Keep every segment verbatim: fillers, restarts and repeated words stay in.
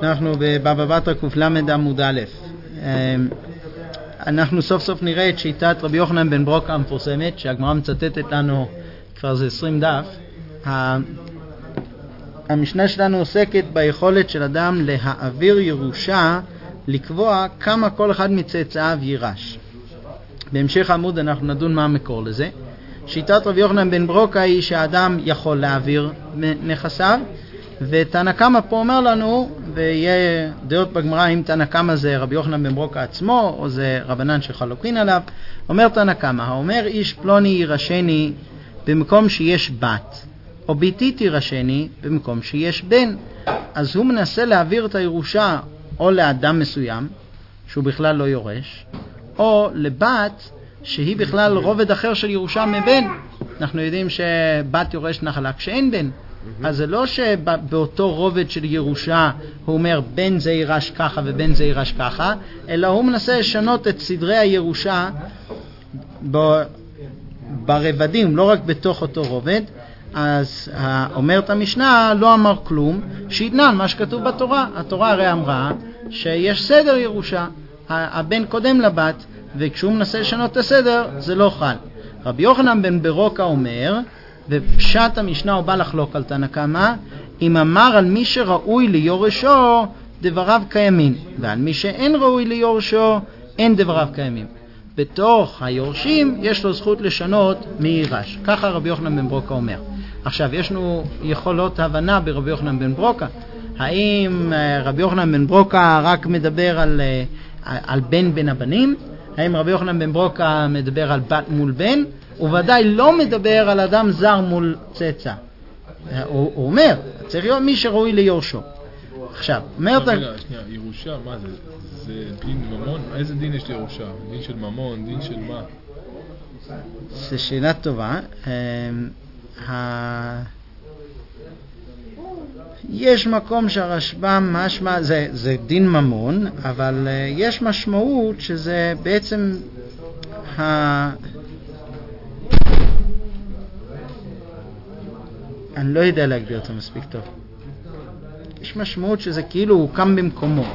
אנחנו בבבא בתרא קל"ד עמוד א'. אנחנו סוף סוף נראה את שיטת רבי יוחנן בן ברוקה המפורסמת, שהגמרא מצטטת לנו כבר זה עשרים דף. המשנה שלנו עוסקת ביכולת של אדם להעביר ירושה, לקבוע כמה כל אחד מצאצאיו יירש. בהמשך העמוד אנחנו נדון מה המקור לזה. שיטת רבי יוחנן בן ברוקה היא שהאדם יכול להעביר נכסיו, ותנא קמא פה אומר לנו, ויהיה דעות בגמרא אם תנא קמא זה רבי יוחנן בן ברוקה עצמו או זה רבנן שחלוקין עליו. אומר תנא קמא, האומר איש פלוני יירשני במקום שיש בת, או ביתי תירשני במקום שיש בן, אז הוא מנסה להעביר את הירושה או לאדם מסוים שהוא בכלל לא יורש, או לבת שהיא בכלל רובד אחר של ירושה מבן. אנחנו יודעים שבת יורש נחלה כשאין בן, אז זה לא שבאותו רובד של ירושה הוא אומר בן זה יירש ככה ובן זה יירש ככה, אלא הוא מנסה לשנות את סדרי הירושה ברבדים, לא רק בתוך אותו רובד. אז אומרת המשנה לא אמר כלום, שיתנן מה שכתוב בתורה. התורה הרי אמרה שיש סדר ירושה, הבן קודם לבת, וכשהוא מנסה לשנות את הסדר זה לא חל. רבי יוחנן בן ברוקה אומר, ופשט המשנה הוא בא לחלוק על תנא קמא, אם אמר על מי שראוי ליורשו דבריו קיימים, ועל מי שאין ראוי ליורשו אין דבריו קיימים. בתוך היורשים יש לו זכות לשנות מי יירש. ככה רבי יוחנן בן ברוקה אומר. עכשיו יש לנו יכולות הבנה ברבי יוחנן בן ברוקה. האם רבי יוחנן בן ברוקה רק מדבר על, על בן בין הבנים? האם רבי יוחנן בן ברוקה מדבר על בת מול בן? הוא ודאי לא מדבר על אדם זר מול צאצא. הוא, הוא אומר, צריך להיות מי שראוי ליורשו. עכשיו, אומרת... רגע, שנייה, ירושה, מה זה? זה דין ממון? איזה דין יש לירושה? דין של ממון? דין של מה? זו שאלה טובה. יש מקום שהרשב"ם משמע, זה, זה דין ממון, אבל יש משמעות שזה בעצם ה... אני לא יודע להגדיר אותו מספיק טוב. יש משמעות שזה כאילו הוא קם במקומו.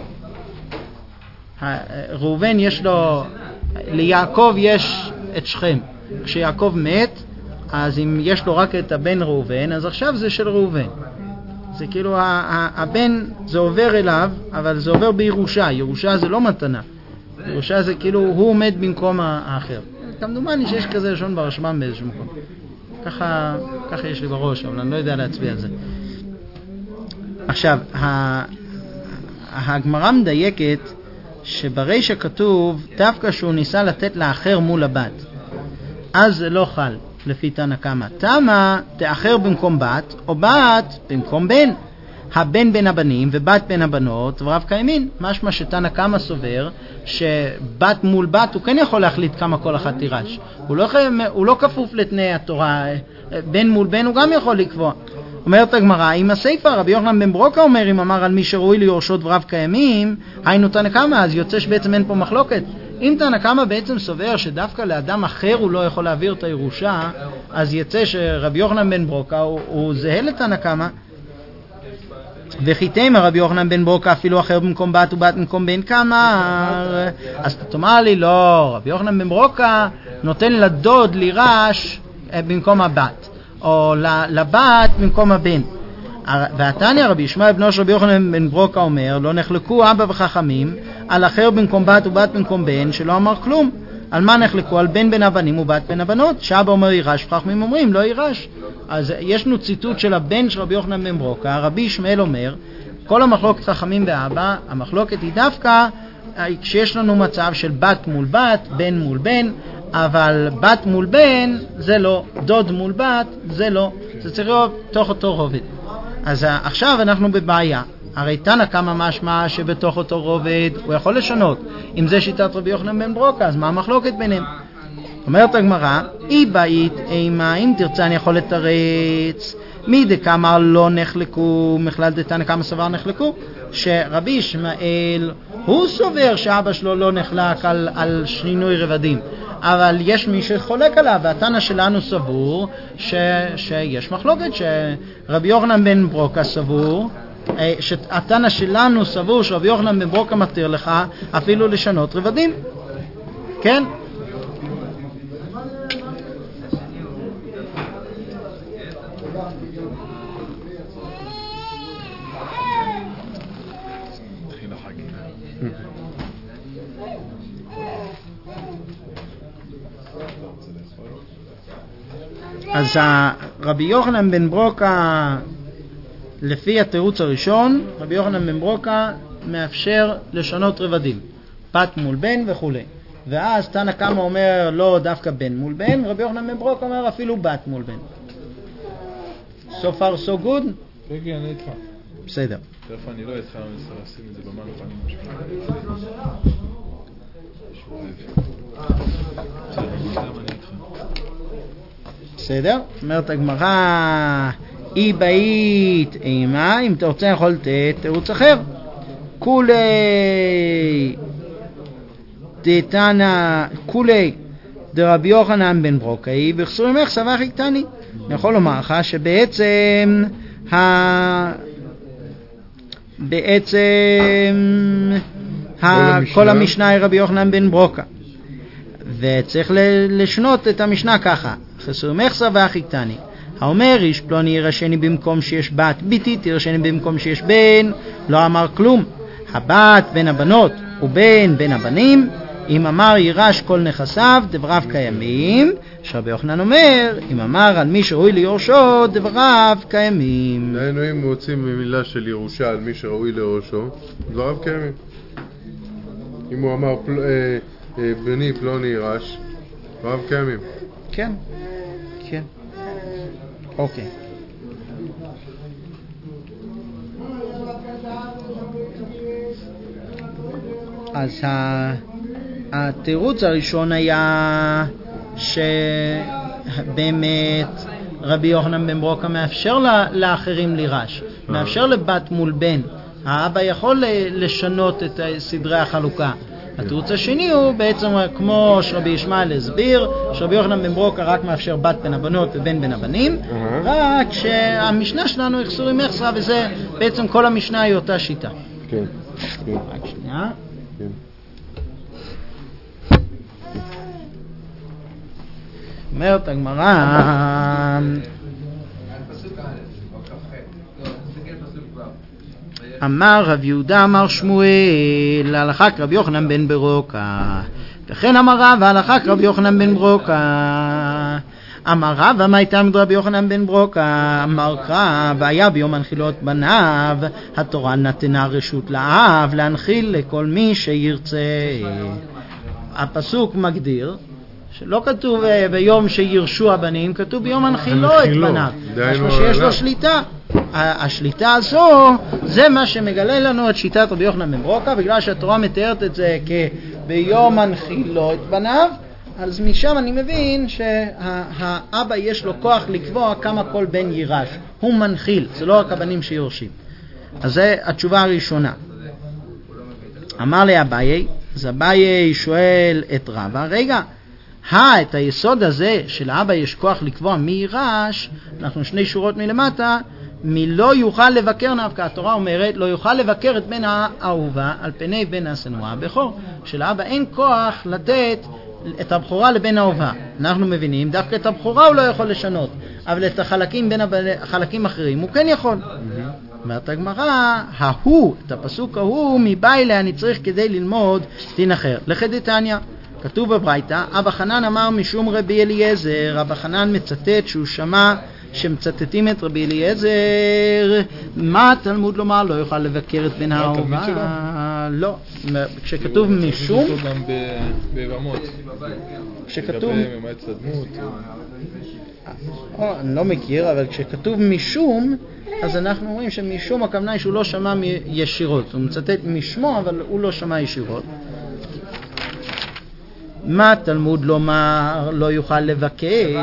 ראובן יש לו, ליעקב יש את שכם. כשיעקב מת, אז אם יש לו רק את הבן ראובן, אז עכשיו זה של ראובן. זה כאילו הבן זה עובר אליו, אבל זה עובר בירושה. ירושה זה לא מתנה. ירושה זה כאילו הוא עומד במקום האחר. כמדומני שיש כזה לשון ברשב"ם באיזשהו מקום. ככה, ככה יש לי בראש, אבל אני לא יודע להצביע על זה. עכשיו, הגמרא מדייקת שברישא כתוב דווקא שהוא ניסה לתת לאחר מול הבת, אז זה לא חל לפי תנא קמא. תמה תאחר במקום בת או בת במקום בן, הבן בין הבנים ובת בין הבנות דבריו קיימים. משמע שתנא קמא סובר שבת מול בת הוא כן יכול להחליט כמה כל אחת תירש. הוא לא, הוא לא כפוף לתנאי התורה. בן מול בן הוא גם יכול לקבוע. אומרת הגמרא, אם הספר רבי יוחנן בן ברוקה אומר אם אמר על מי שראוי ליורשו דבריו קיימים, היינו תנא קמא, אז יוצא שבעצם אין פה מחלוקת. אם תנא קמא בעצם סובר שדווקא לאדם אחר הוא לא יכול להעביר את הירושה, אז יצא שרבי יוחנן בן ברוקה הוא, הוא זהה לתנא קמא. וכי תימא רבי יוחנן בן ברוקה אפילו אחר במקום בת ובת במקום בן כמה, אז תאמר לי לא, רבי יוחנן בן ברוקה נותן לדוד לירש במקום הבת, או לבת במקום הבן. והתניא רבי ישמעאל בנו של רבי יוחנן בן ברוקה אומר לא נחלקו אבא וחכמים על אחר במקום בת ובת במקום בן שלא אמר כלום. על מה נחלקו? על בן בין הבנים ובת בין הבנות. שאבא אומר יירש וחכמים אומרים לא יירש. אז יש לנו ציטוט של הבן של רבי יוחנן בן ברוקה. רבי ישמעאל אומר כל המחלוקת חכמים באבא, המחלוקת היא דווקא כשיש לנו מצב של בת מול בת, בן מול בן, אבל בת מול בן זה לא, דוד מול בת זה לא, זה צריך להיות תוך אותו רובד. אז עכשיו אנחנו בבעיה. הרי תנא קמא משמע שבתוך אותו רובד הוא יכול לשנות. אם זה שיטת רבי יוחנן בן ברוקה, אז מה המחלוקת ביניהם? אומרת הגמרא, אי באית אימה, אם תרצה אני יכול לתרץ, מי דקאמר לא נחלקו, מכלל דתנא קמא סבר נחלקו, שרבי ישמעאל הוא סובר שאבא שלו לא נחלק על, על שינוי רבדים, אבל יש מי שחולק עליו, והתנא שלנו סבור ש, שיש מחלוקת, שרבי יוחנן בן ברוקה סבור שהתנא שלנו סבור שרבי יוחנן בן ברוקה מתיר לך אפילו לשנות רבדים. כן? אז רבי יוחנן בן ברוקה, לפי התירוץ הראשון, רבי יוחנן בן ברוקה מאפשר לשנות רבדים, בת מול בן וכו'. ואז תנא קמא אומר לא דווקא בן מול בן, רבי יוחנן בן ברוקה אומר אפילו בת מול בן. So far so good? כן, כן, אני איתך. בסדר. תכף אני לא איתך, אני צריך לשים את זה במן הפנים משהו. בסדר? אומרת הגמרא, אי באית אימה, אם אתה רוצה יכול לתת תירוץ אחר. כולי דתנא, כולי דרבי יוחנן בן ברוקאי בחסורי ממך סבך קטני. אני יכול לומר לך שבעצם ה... בעצם ה... כל המשנה היא רבי יוחנן בן ברוקה, וצריך לשנות את המשנה ככה: חסר מחסר ואחי קטני. האומר איש פלוני ירשני במקום שיש בת, ביתי תרשני במקום שיש בן, לא אמר כלום. הבת בין הבנות ובן בין הבנים, אם אמר יירש כל נכסיו דבריו קיימים. שרבי יוחנן אומר אם אמר על מי שראוי ליורשו דבריו קיימים. דהיינו אם מוצאים במילה של ירושה על מי שראוי ליורשו דבריו קיימים. אם הוא אמר פל... אה, אה, בני פלוני יירש דבריו קיימים. כן, כן. אוקיי. אז התירוץ הראשון היה שבאמת רבי יוחנן בן ברוקה מאפשר לאחרים לירש, מאפשר לבת מול בן. האבא יכול לשנות את סדרי החלוקה. התירוץ השני הוא בעצם כמו שרבי ישמעאל הסביר, שרבי יוחנן בן ברוקה רק מאפשר בת בין הבנות ובן בין הבנים, רק שהמשנה שלנו יחסורי מחסרה, וזה בעצם כל המשנה היא אותה שיטה. כן. רק שנייה. כן. אומרת הגמרא, אמר רב יהודה אמר שמואל הלכה כרבי יוחנן בן ברוקה, וכן אמר רב הלכה כרבי יוחנן בן ברוקה. אמר רב מה הייתה רבי יוחנן בן ברוקה? אמר קרא והיה ביום הנחילות בניו התורה נתנה רשות לאב להנחיל לכל מי שירצה. הפסוק מגדיר שלא כתוב ביום שירשו הבנים, כתוב ביום הנחילו את בניו, משהו שיש לו שליטה. השליטה הזו זה מה שמגלה לנו את שיטת רבי יוחנן בן ברוקה, בגלל שהתורה מתארת את זה כביום הנחילו את בניו. אז משם אני מבין שהאבא יש לו כוח לקבוע כמה כל בן יירש, הוא מנחיל, זה לא רק הבנים שיורשים. אז זה התשובה הראשונה. אמר לי אביי, אז אביי שואל את רבא, רגע, הא, את היסוד הזה של האבא יש כוח לקבוע מי יירש, אנחנו שני שורות מלמטה, מי לא יוכל לבקר נפקא. התורה אומרת לא יוכל לבקר את בן האהובה על פני בן השנואה הבכור. שלאבא אין כוח לתת את הבכורה לבן האהובה. אנחנו מבינים דווקא את הבכורה הוא לא יכול לשנות, אבל את החלקים בין החלקים אחרים הוא כן יכול. אומרת הגמרא, ההוא, את הפסוק ההוא מביילה אני צריך כדי ללמוד דין אחר. לחדתניא כתוב בברייתא, אבא חנן אמר משום רבי אליעזר. אבא חנן מצטט שהוא שמע שמצטטים את רבי אליעזר. מה התלמוד לומר? לא יוכל לבקר את בן האהובה. לא, כשכתוב משום, גם בבמות, כשכתוב, אני לא מכיר, אבל כשכתוב משום, אז אנחנו רואים שמשום הכוונה היא שהוא לא שמע ישירות, הוא מצטט משמו אבל הוא לא שמע ישירות. מה תלמוד לומר לא יוכל לבקר?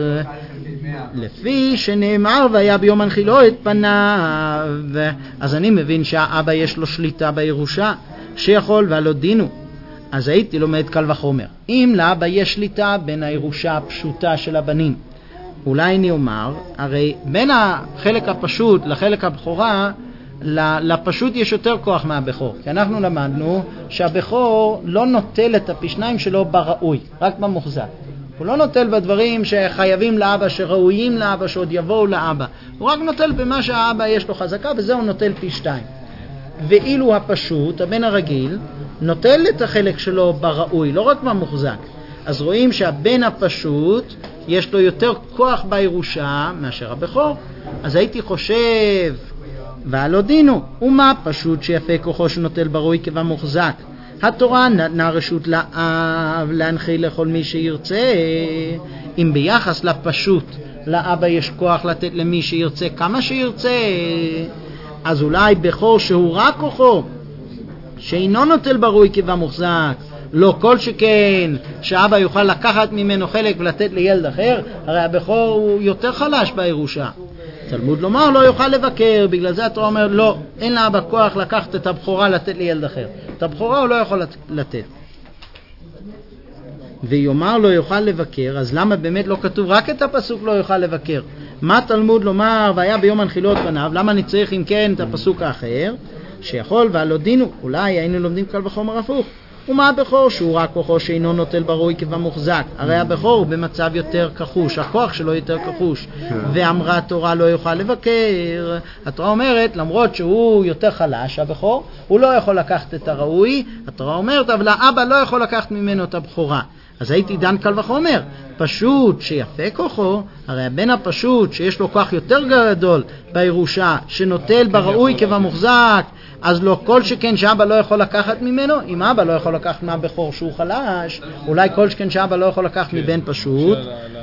לפי שנאמר והיה ביום הנחילו את פניו. אז אני מבין שהאבא יש לו שליטה בירושה שיכול ולא דינו. אז הייתי לומד קל וחומר, אם לאבא יש שליטה בין הירושה הפשוטה של הבנים, אולי אני אומר, הרי בין החלק הפשוט לחלק הבכורה לפשוט יש יותר כוח מהבכור, כי אנחנו למדנו שהבכור לא נוטל את הפשניים שלו בראוי, רק במוחזק. הוא לא נוטל בדברים שחייבים לאבא, שראויים לאבא, שעוד יבואו לאבא. הוא רק נוטל במה שהאבא יש לו חזקה, וזה הוא נוטל פי שתיים. ואילו הפשוט, הבן הרגיל, נוטל את החלק שלו בראוי, לא רק במוחזק. אז רואים שהבן הפשוט יש לו יותר כוח בירושה מאשר הבכור. אז הייתי חושב, ועל דינו, ומה פשוט שיפה כוחו שנוטל בראוי כבמוחזק? התורה נתנה רשות לאב להנחיל לכל מי שירצה. אם ביחס לפשוט לאבא יש כוח לתת למי שירצה כמה שירצה, אז אולי בכור שהוא רק כוחו שאינו נוטל בראוי כבמוחזק, לא כל שכן שאבא יוכל לקחת ממנו חלק ולתת לילד אחר, הרי הבכור הוא יותר חלש בירושה. תלמוד לומר לא יוכל לבקר, בגלל זה התורה אומר לא, אין לאבא כוח לקחת את הבכורה לתת לילד אחר. את הבכורה הוא לא יכול לתת. ויאמר לא יוכל לבקר, אז למה באמת לא כתוב רק את הפסוק לא יוכל לבקר? מה תלמוד לומר והיה ביום הנחילות פניו? למה אני צריך אם כן את הפסוק האחר שיכול ועל הודינו? אולי היינו לומדים קל וחומר הפוך. ומה הבכור שהוא רק כוחו שאינו נוטל בראוי כבמוחזק? הרי הבכור הוא במצב יותר כחוש, הכוח שלו יותר כחוש. ואמרה התורה לא יוכל לבקר. התורה אומרת למרות שהוא יותר חלש הבכור, הוא לא יכול לקחת את הראוי. התורה אומרת אבל האבא לא יכול לקחת ממנו את הבכורה. אז הייתי דן קל וחומר, פשוט שיפה כוחו, הרי הבן הפשוט שיש לו כוח יותר גדול בירושה, שנוטל בראוי כבמוחזק, אז לא כל שכן שאבא לא יכול לקחת ממנו. אם אבא לא יכול לקחת מהבכור שהוא חלש, אולי כל שכן שאבא לא יכול לקחת מבן פשוט.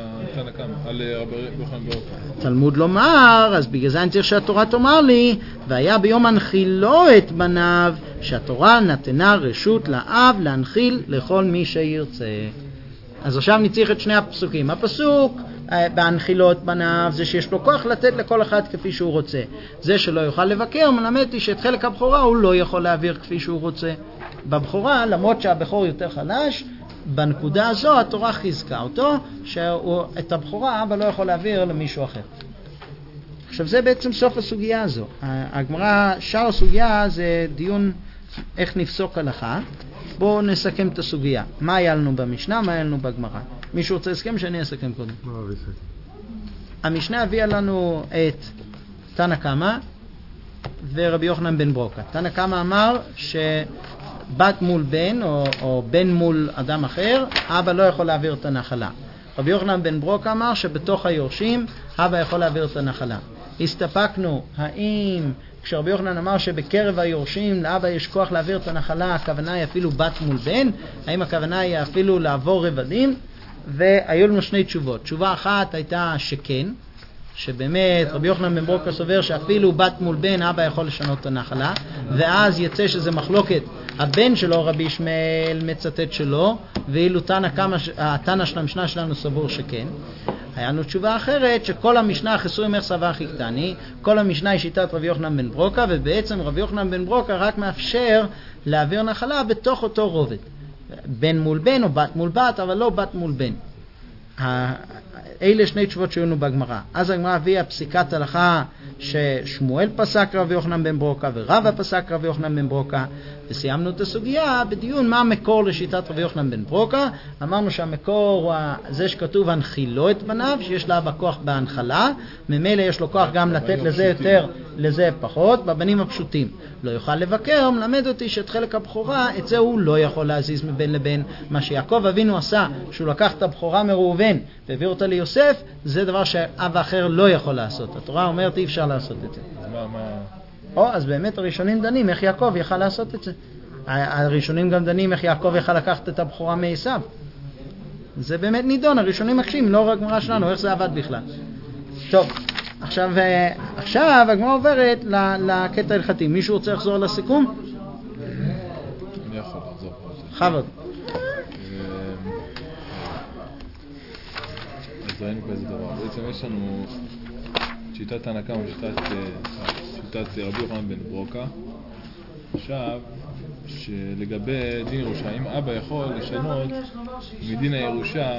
תלמוד לומר, אז בגלל זה אני צריך שהתורה תאמר לי והיה ביום הנחילו את בניו, שהתורה נתנה רשות לאב להנחיל לכל מי שירצה. אז עכשיו נצריך את שני הפסוקים. הפסוק בהנחילות בניו זה שיש לו כוח לתת לכל אחד כפי שהוא רוצה. זה שלא יוכל לבקר מלמד לי שאת חלק הבכורה הוא לא יכול להעביר כפי שהוא רוצה. בבכורה, למרות שהבכור יותר חלש, בנקודה הזו התורה חיזקה אותו שאת הבכורה אבא לא יכול להעביר למישהו אחר. עכשיו זה בעצם סוף הסוגיה הזו. הגמרא, שאר הסוגיה זה דיון איך נפסוק הלכה. בואו נסכם את הסוגיה. מה היה לנו במשנה, מה היה לנו בגמרא? מישהו רוצה לסכם שאני אסכם קודם? המשנה הביאה לנו את תנא קמא ורבי יוחנן בן ברוקה. תנא קמא אמר שבת מול בן או, או בן מול אדם אחר, אבא לא יכול להעביר את הנחלה. רבי יוחנן בן ברוקה אמר שבתוך היורשים אבא יכול להעביר את הנחלה. הסתפקנו האם כשרבי יוחנן אמר שבקרב היורשים לאבא יש כוח להעביר את הנחלה, הכוונה היא אפילו בת מול בן, האם הכוונה היא אפילו לעבור רבדים? והיו לנו שני תשובות. תשובה אחת הייתה שכן, שבאמת רבי יוחנן בן ברוקה סובר שאפילו בת מול בן אבא יכול לשנות את הנחלה, ואז יצא שזה מחלוקת הבן שלו רבי ישמעאל מצטט שלו, ואילו תנא קמא, התנא של המשנה שלנו סבור שכן. היה לנו תשובה אחרת שכל המשנה חסוי ממך סבא חיתני, כל המשנה היא שיטת רבי יוחנן בן ברוקה, ובעצם רבי יוחנן בן ברוקה רק מאפשר להעביר נחלה בתוך אותו רובד, בן מול בן או בת מול בת, אבל לא בת מול בן. אלה שני תשובות שהיו לנו בגמרא. אז הגמרא הביאה פסיקת הלכה ששמואל פסק רבי יוחנן בן ברוקה ורבא פסק רבי יוחנן בן ברוקה, וסיימנו את הסוגיה בדיון מה המקור לשיטת רבי יוחנן בן ברוקה. אמרנו שהמקור הוא זה שכתוב הנחילו את בניו, שיש לה בכוח בהנחלה, ממילא יש לו כוח גם לתת לזה יותר לזה פחות. בבנים הפשוטים לא יוכל לבקר, מלמד אותי שאת חלק הבכורה את זה הוא לא יכול להזיז מבין לבין. מה שיעקב אבינו עשה שהוא לקח את הבכורה מראובן והעביר אותה ליוסף, זה דבר שאבא אחר לא יכול לעשות. התורה אומרת אי אפשר לעשות את זה. אז מה, מה... או, אז באמת הראשונים דנים איך יעקב יכל לעשות את זה. הראשונים גם דנים איך יעקב יכל לקחת את הבכורה מעשיו. זה באמת נידון, הראשונים מקשים, לא רק גמרא שלנו, איך זה עבד בכלל. טוב, עכשיו, עכשיו הגמרא עוברת לקטע הלכתי. מישהו רוצה לחזור לסיכום? אני יכול לחזור. חבוד. אז ראינו כזה דבר. בעצם יש לנו שיטת תנא קמא ושיטת שיטת רבי יוחנן בן ברוקה. עכשיו, שלגבי דין ירושה, אם אבא יכול לשנות מדין הירושה,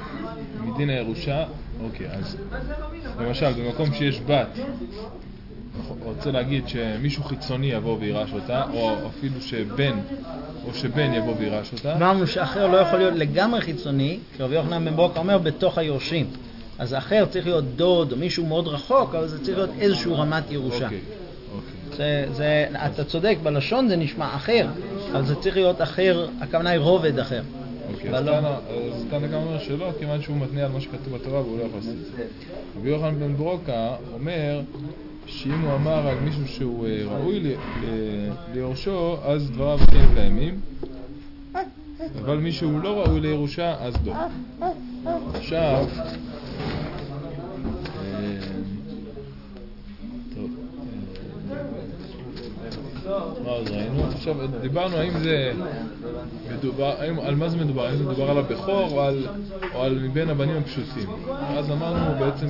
מדין הירושה, אוקיי, אז למשל, במקום שיש בת רוצה להגיד שמישהו חיצוני יבוא וירש אותה, או אפילו שבן, או שבן יבוא וירש אותה. אמרנו שאחר לא יכול להיות לגמרי חיצוני, כי רבי יוחנן בן ברוקה אומר בתוך היורשים. אז אחר צריך להיות דוד או מישהו מאוד רחוק, אבל זה צריך להיות איזשהו רמת ירושה. אוקיי, אוקיי. זה, זה, אתה צודק, בלשון זה נשמע אחר, אבל זה צריך להיות אחר, הכוונה היא רובד אחר. אוקיי, אז כאן גם אומר שלא, כיוון שהוא מתנה על מה שכתוב בתורה והוא לא יכול לעשות את זה. רבי יוחנן בן ברוקה אומר שאם הוא אמר על מישהו שהוא ראוי ליורשו, אז דבריו כן קיימים, אבל מישהו לא ראוי לירושה, אז לא. עכשיו, אז ראינו, עכשיו דיברנו האם זה מדובר, האם, על מה זה מדובר, האם זה מדובר על הבכור או על, או על מבין הבנים הפשוטים. אז אמרנו בעצם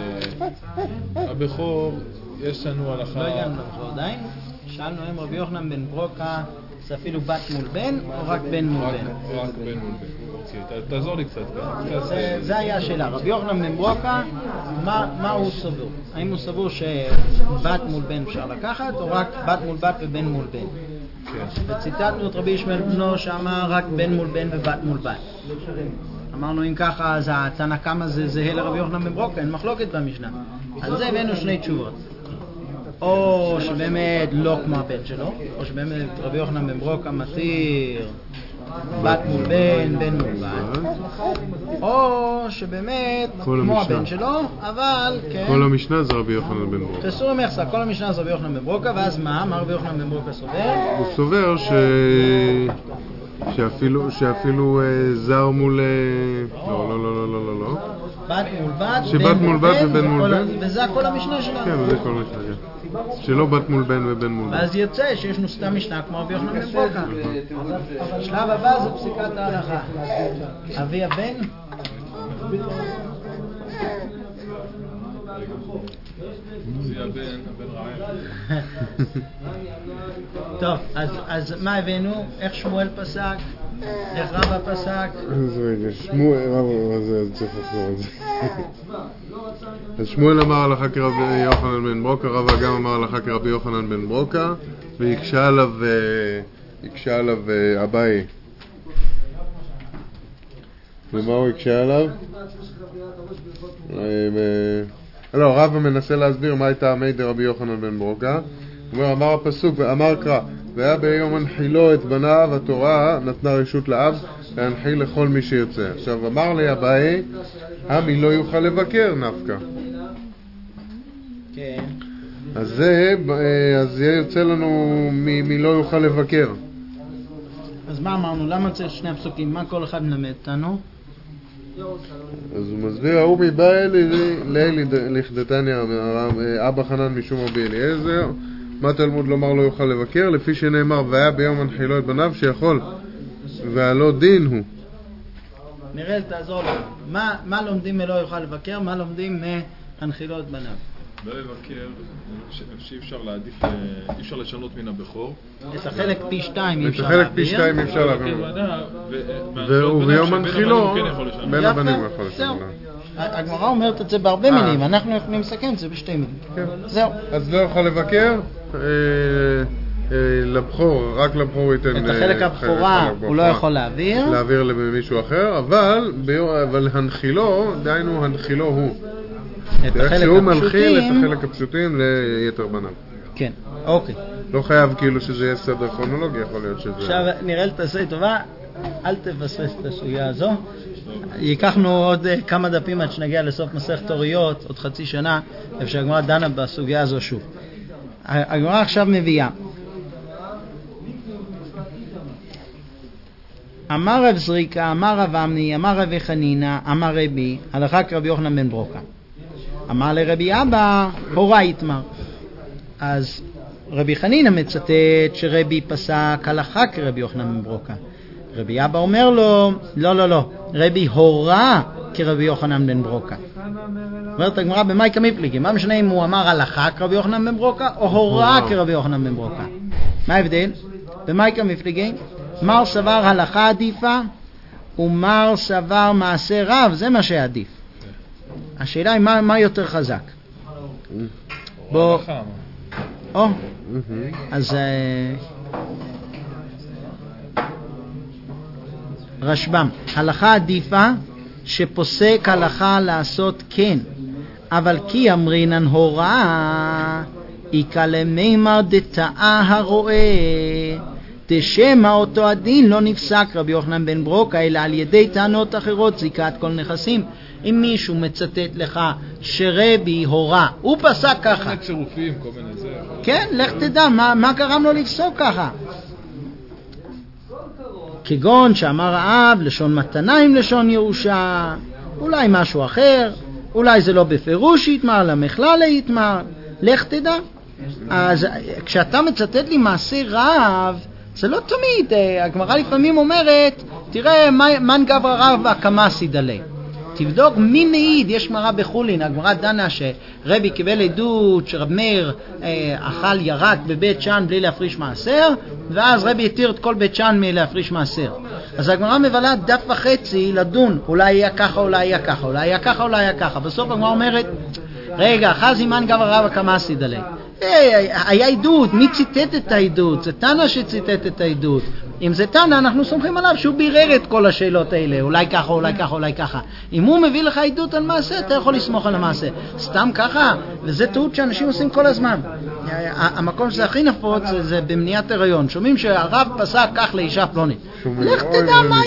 שהבכור יש לנו הלכה... לא הגענו לבכור עדיין, שאלנו האם רבי יוחנן בן ברוקה זה אפילו בת מול בן או רק בן מול בן? רק בן מול בן, אוקיי, תעזור לי קצת. זה היה השאלה, רבי יוחנן בן ברוקה, מה הוא סבור? האם הוא סבור שבת מול בן אפשר לקחת או רק בת מול בת ובן מול בן? וציטטנו את רבי ישמעאל בנו שאמר רק בן מול בן ובת מול בת. אמרנו אם ככה אז התנא קמא זה זהה לרבי יוחנן בן ברוקה, אין מחלוקת במשנה. על זה הבאנו שני תשובות. או שבאמת לא כמו הבן שלו, או שבאמת רבי יוחנן בן ברוקה מתיר בת מול בן, בן מול בת, או שבאמת כמו הבן שלו, אבל כן. כל המשנה זה רבי יוחנן בן ברוקה. תסור המחסה, כל המשנה זה רבי יוחנן בן ברוקה, ואז מה? מה רבי יוחנן בן ברוקה סובר? הוא סובר ש... שאפילו, שאפילו זר מול... לא, לא, לא, לא, לא, לא. בת מול בת, שבת מול בת ובן מול בן. וזה כל המשנה שלנו. כן, זה כל המשנה, כן. שלא בת מול בן ובן מול בן. ואז יוצא שיש לנו סתם משנה כמו רבי יוחנן בן ברוקה. השלב הבא זה פסיקת ההלכה. אבי הבן? אבי הבן, הבן רעב. טוב, אז מה הבאנו? איך שמואל פסק? איך רבא פסק? אז רגע, שמואל, רבא, זה צריך לחזור על זה. אז שמואל אמר הלכה כרבי יוחנן בן ברוקה, רבא גם אמר הלכה כרבי יוחנן בן ברוקה, ויקשה עליו, יקשה עליו אביי. ומה הוא יקשה עליו? לא, רבא מנסה להסביר מה הייתה המי דרבי יוחנן בן ברוקה. הוא אומר, אמר הפסוק, ואמר קרא, והיה ביום הנחילו את בניו, התורה נתנה רשות לאב להנחיל לכל מי שיוצא. עכשיו אמר לי אביי, עמי לא יוכל לבקר נפקא. כן. אז זה, אז זה יוצא לנו מי, מי לא יוכל לבקר. אז מה אמרנו? למה צריך שני הפסוקים? מה כל אחד מלמד אותנו? אז הוא מסביר, ההוא מבא אלי לכדתניה, אבא חנן משום רבי אליעזר, מה תלמוד לומר לא יוכל לבקר? לפי שנאמר, והיה ביום הנחילו את בניו שיכול, והלא דין הוא. נראה, תעזור לו. מה, מה לומדים מלא יוכל לבקר? מה לומדים מהנחילו את בניו? לא לבקר, שאי אפשר להעדיף, אי אפשר לשנות מן הבכור. את החלק פי שתיים אי אפשר להעביר. את החלק פי שתיים אי אפשר להעביר. וביום הנחילו, בין הבנים הוא יכול לשנות. הגמרא אומרת את זה בהרבה מילים, אנחנו יכולים לסכם את זה בשתי מילים. זהו. אז לא יכול לבקר, לבחור, רק לבחור ייתן... את החלק הבכורה הוא לא יכול להעביר. להעביר למישהו אחר, אבל הנחילו, דהיינו הנחילו הוא. את החלק שהוא מנחיל את הפשוטים... החלק הפשוטים ליתר בניו. כן, אוקיי. לא חייב כאילו שזה יהיה סדר כרונולוגי, יכול להיות שזה... עכשיו נראה לי תעשה טובה, אל תבסס את הסוגיה הזו. ייקחנו עוד כמה דפים עד שנגיע לסוף מסכת אוריות, עוד חצי שנה, איפה שהגמרא דנה בסוגיה הזו שוב. הגמרא עכשיו מביאה. אמר רב זריקה, אמר רב אמני, אמר רבי חנינא, אמר רבי, הלכה כרבי יוחנן בן ברוקה. אמר לרבי אבא, הורה יתמר. אז רבי חנינא מצטט שרבי פסק הלכה כרבי יוחנן בן ברוקה. רבי אבא אומר לו, לא, לא, לא, רבי הורה כרבי יוחנן בן ברוקה. אומרת הגמרא במייקה מפליגי, מה משנה אם הוא אמר הלכה כרבי יוחנן בן ברוקה או הורה כרבי יוחנן בן ברוקה? מה ההבדל? במייקה מפליגי, מר סבר הלכה עדיפה ומר סבר מעשה רב, זה מה שעדיף. השאלה היא מה, מה יותר חזק. בוא, או, אז רשב"ם, הלכה עדיפה שפוסק הלכה לעשות כן, אבל כי אמרינן הוראה איקה למימר דתאה הרואה תשמע אותו הדין לא נפסק רבי יוחנן בן ברוקה אלא על ידי טענות אחרות זיקת כל נכסים. אם מישהו מצטט לך שרבי הורה, הוא פסק ככה. כל מיני צירופים, כל מיני זה. כן, לך תדע, מה, מה גרם לו לפסוק ככה? כגון שאמר האב, לשון מתנה עם לשון ירושה, אולי משהו אחר, אולי זה לא בפירוש יתמר, למכלל יתמר, לך תדע. אז כשאתה מצטט לי מעשה רב, זה לא תמיד, הגמרא לפעמים אומרת, תראה, מן גבר רב הקמאסי דלי. תבדוק מי מעיד, יש גמרא בחולין, הגמרא דנה שרבי קיבל עדות שרב מאיר אה, אכל ירק בבית שאן בלי להפריש מעשר, ואז רבי התיר את כל בית שאן מלהפריש מעשר. אז הגמרא מבלה דף וחצי לדון, אולי היה ככה, אולי היה ככה, אולי היה ככה, אולי היה ככה. בסוף הגמרא אומרת, רגע, חזי מן גבר רב הקמאסי דלי. היה עדות, מי ציטט את העדות? זה תנא שציטט את העדות. אם זה תנא, אנחנו סומכים עליו שהוא בירר את כל השאלות האלה, אולי ככה, אולי ככה, אולי ככה. אם הוא מביא לך עדות על מעשה, אתה יכול לסמוך על המעשה. סתם ככה, וזה טעות שאנשים עושים כל הזמן. המקום שזה הכי נפוץ זה במניעת הריון. שומעים שהרב פסק כך לאישה פלונית. לך תדע מה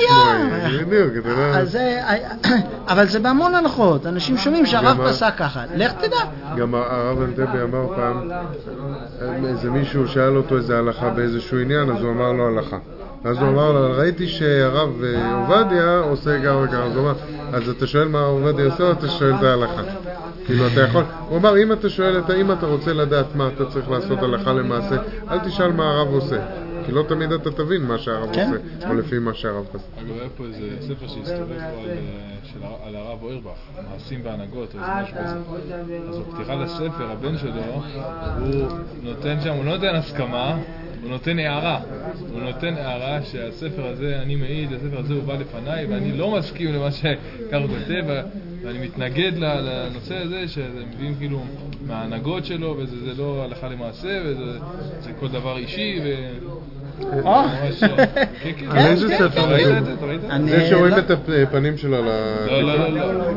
היה. אבל זה בהמון הלכות. אנשים שומעים שהרב פסק ככה. לך תדע. גם הרב אנטבי אמר פעם, איזה מישהו שאל אותו איזה הלכה באיזשהו עניין, אז הוא אמר לו הלכה. אז הוא אמר לו, ראיתי שהרב עובדיה עושה גם וגם. אז הוא אמר, אז אתה שואל מה הרב עובדיה עושה, או אתה שואל את ההלכה? כאילו אתה יכול, הוא אמר, אם אתה שואל, אם אתה רוצה לדעת מה אתה צריך לעשות הלכה למעשה, אל תשאל מה הרב עושה, כי לא תמיד אתה תבין מה שהרב עושה, או לפי מה שהרב עושה. אגב, היה פה איזה ספר שהסתובב פה על הרב אוירבך, מעשים בהנהגות, או איזה משהו כזה. אז בפתיחה לספר, הבן שלו, הוא נותן שם, הוא לא נותן הסכמה, הוא נותן הערה, הוא נותן הערה שהספר הזה, אני מעיד, הספר הזה הוא בא לפניי, ואני לא מסכים למה שכך הוא כותב, ואני מתנגד לנושא הזה, שזה מביאים כאילו מההנהגות שלו, וזה לא הלכה למעשה, וזה כל דבר אישי, ו... אה, על איזה ספר? ראית את זה? ראית את זה? זה שרואים את הפנים שלו על ה... לא, לא, לא, לא.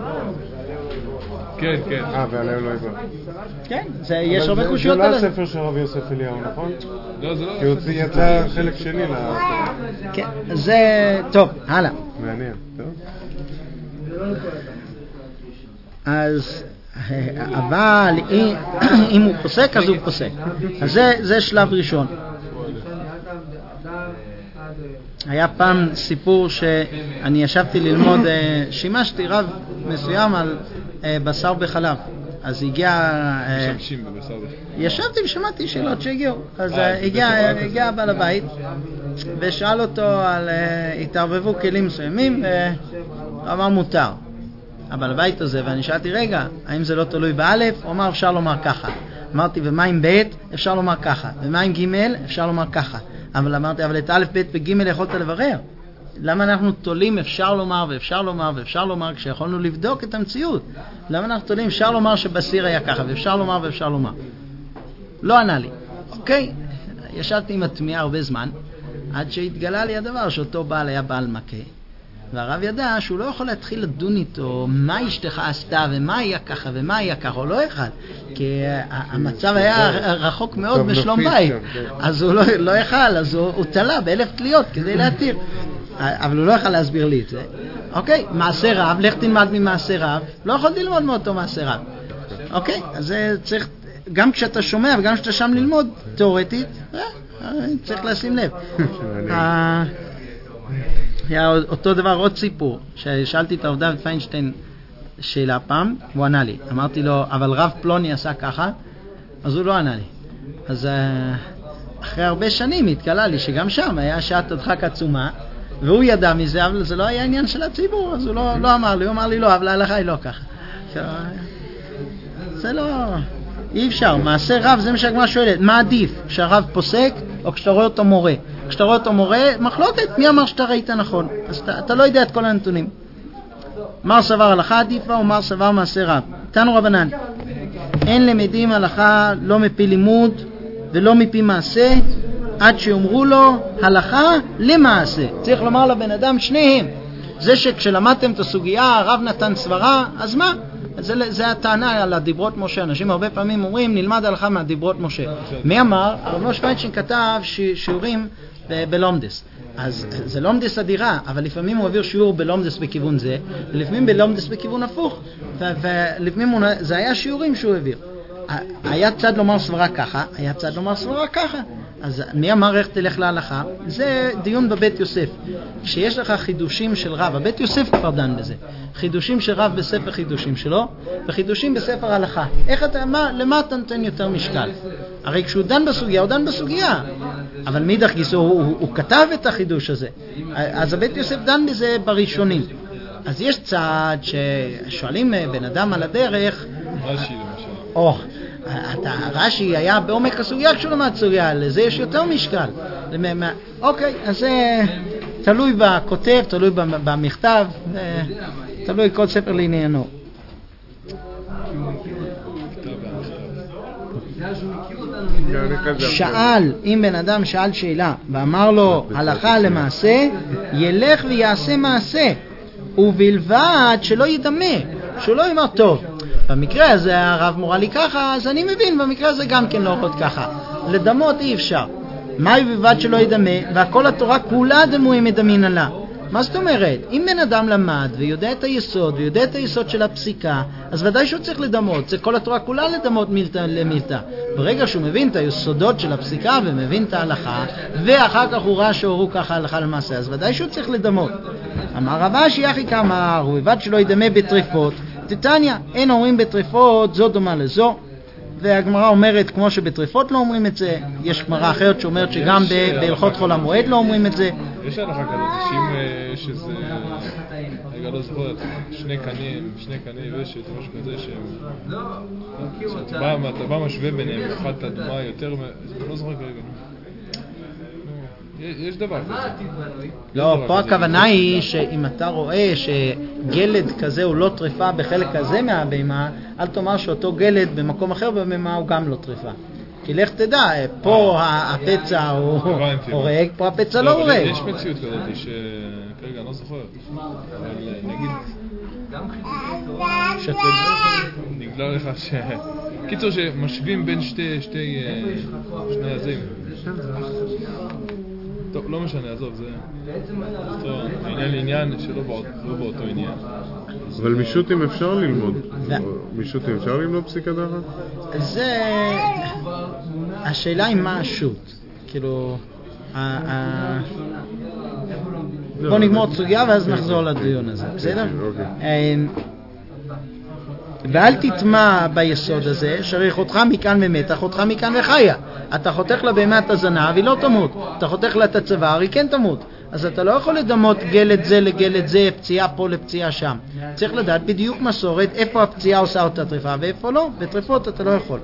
כן, כן. אה, ועליהם לא יבוא. כן, יש הרבה קושיות על זה. זה לא הספר של רבי יוסף אליהו, נכון? לא, זה לא... כי הוא יצא חלק שני ל... כן, זה... טוב, הלאה. מעניין, טוב. אז... אבל אם הוא פוסק, אז הוא פוסק. אז זה שלב ראשון. היה פעם סיפור שאני ישבתי ללמוד, שימשתי רב מסוים על בשר בחלב. אז הגיע... משמשים בבשר בחלב. ישבתי ושמעתי שאלות שהגיעו. אז הגיע בעל הבית ושאל אותו על התערבבו כלים מסוימים, והוא אמר מותר. הבעל הבית הזה, ואני שאלתי, רגע, האם זה לא תלוי באלף? הוא אמר, אפשר לומר ככה. אמרתי, ומה עם ב'? אפשר לומר ככה. ומה עם ג'? אפשר לומר ככה. אבל אמרתי, אבל את א', ב' וג' יכולת לברר. למה אנחנו תולים אפשר לומר ואפשר לומר ואפשר לומר כשיכולנו לבדוק את המציאות? למה אנחנו תולים אפשר לומר שבסיר היה ככה ואפשר לומר ואפשר לומר? לא ענה לי. אוקיי, ישבתי עם התמיעה הרבה זמן, עד שהתגלה לי הדבר שאותו בעל היה בעל מכה. והרב ידע שהוא לא יכול להתחיל לדון איתו מה אשתך עשתה ומה היה ככה ומה היה ככה, הוא לא יכול, כי המצב היה רחוק מאוד בשלום בית, אז הוא לא יכול, אז הוא תלה באלף תליות כדי להתיר, אבל הוא לא יכול להסביר לי את זה. אוקיי, מעשה רב, לך תלמד ממעשה רב, לא יכולתי ללמוד מאותו מעשה רב. אוקיי, אז זה צריך, גם כשאתה שומע וגם כשאתה שם ללמוד תיאורטית, צריך לשים לב. היה אותו דבר, עוד סיפור, ששאלתי את הרב דוד פיינשטיין שאלה פעם, הוא ענה לי. אמרתי לו, אבל רב פלוני עשה ככה, אז הוא לא ענה לי. אז אחרי הרבה שנים התקלה לי שגם שם היה שעת הדחק עצומה, והוא ידע מזה, אבל זה לא היה עניין של הציבור, אז הוא לא, לא אמר לי, הוא אמר לי לא, אבל להלכה היא לא ככה. זה לא... אי אפשר, מעשה רב זה מה שהגמרא שואלת, מה עדיף, כשהרב פוסק או כשאתה רואה אותו מורה? כשאתה רואה אותו מורה, מחלוקת, מי אמר שאתה ראית נכון? אז אתה, אתה לא יודע את כל הנתונים. מר סבר הלכה עדיפה או מר סבר מעשה רב? תנו רבנן, אין למדים הלכה לא מפי לימוד ולא מפי מעשה, עד שיאמרו לו הלכה למעשה. צריך לומר לבן אדם שניהם. זה שכשלמדתם את הסוגיה הרב נתן סברה, אז מה? זה, זה הטענה על הדיברות משה. אנשים הרבה פעמים אומרים נלמד הלכה מהדיברות משה. מי אמר? הרב משה פיינשטיין כתב ש, שיעורים ב- בלומדס. אז זה לומדס אדירה, אבל לפעמים הוא העביר שיעור בלומדס בכיוון זה, ולפעמים בלומדס בכיוון הפוך, ו- ולפעמים הוא, זה היה שיעורים שהוא העביר. היה צד לומר סברה ככה, היה צד לומר סברה ככה. אז מי אמר איך תלך להלכה? זה דיון בבית יוסף. כשיש לך חידושים של רב, הבית יוסף כבר דן בזה. חידושים של רב בספר חידושים שלו, וחידושים בספר הלכה. איך אתה, מה, למה אתה נותן יותר משקל? הרי כשהוא דן בסוגיה, הוא דן בסוגיה. אבל מידך גיסו, הוא, הוא, הוא כתב את החידוש הזה. אז הבית יוסף דן בזה בראשונים. אז יש צעד ששואלים בן אדם על הדרך, רש"י למשל. או, אתה, רש"י היה בעומק הסוגיה כשהוא למד סוגיה, לזה יש יותר משקל. אוקיי, אז זה תלוי בכותב, תלוי במכתב, תלוי כל ספר לעניינו. שאל, אם בן אדם שאל שאלה ואמר לו הלכה למעשה, ילך ויעשה מעשה, ובלבד שלא ידמה, שהוא לא יאמר טוב. במקרה הזה הרב מורה לי ככה, אז אני מבין, במקרה הזה גם כן לא עוד ככה. לדמות אי אפשר. מה בלבד שלא ידמה, והכל התורה כולה דמויים מדמין עלה. מה זאת אומרת? אם בן אדם למד ויודע את היסוד, ויודע את היסוד של הפסיקה, אז ודאי שהוא צריך לדמות. זה כל התורה כולה לדמות מילתא למילתא. ברגע שהוא מבין את היסודות של הפסיקה ומבין את ההלכה, ואחר כך הוא ראה שהורו ככה הלכה למעשה, אז ודאי שהוא צריך לדמות. אמר רב אשי אחי כאמר, ובלבד שלא ידמה בטריפות, תתניה, אין אומרים בטריפות, זו דומה לזו. והגמרא אומרת, כמו שבטריפות לא אומרים את זה, יש גמרא אחרת שאומרת שגם בהלכות חול המועד לא אומרים את זה. יש הלכה כזאת, שאם יש איזה, רגע לא זוכר, שני קנים, שני קנים ושת, משהו כזה, שאתה בא משווה ביניהם, אחת אדומה יותר, לא זוכר כרגע. יש דבר כזה. לא, פה הכוונה היא שאם אתה רואה שגלד כזה הוא לא טריפה בחלק כזה מהבהמה, אל תאמר שאותו גלד במקום אחר בבהמה הוא גם לא טריפה. כי לך תדע, פה הפצע הוא הורג, פה הפצע לא הורג. יש מציאות כזאת שכרגע אני לא זוכר, אבל נגיד נגלה לך ש... קיצור שמשווים בין שתי שני הזים. טוב, לא משנה, עזוב, זה עניין לעניין שלא באותו עניין. אבל מישוטים אפשר ללמוד. מישוטים אפשר ללמוד פסיקה דרך? זה... השאלה היא מה השוט. כאילו... בוא נגמור סוגיה ואז נחזור לדיון הזה, בסדר? ואל תטמע ביסוד הזה, שרי חותך מכאן ומתה, חותך מכאן וחיה. אתה חותך לבהמה את הזנב, היא לא תמות. אתה חותך לה את הצוואר, היא כן תמות. אז אתה לא יכול לדמות גלד זה לגלד זה, פציעה פה לפציעה שם. צריך לדעת בדיוק מסורת, איפה הפציעה עושה אותה טריפה ואיפה לא. בטריפות אתה לא יכול.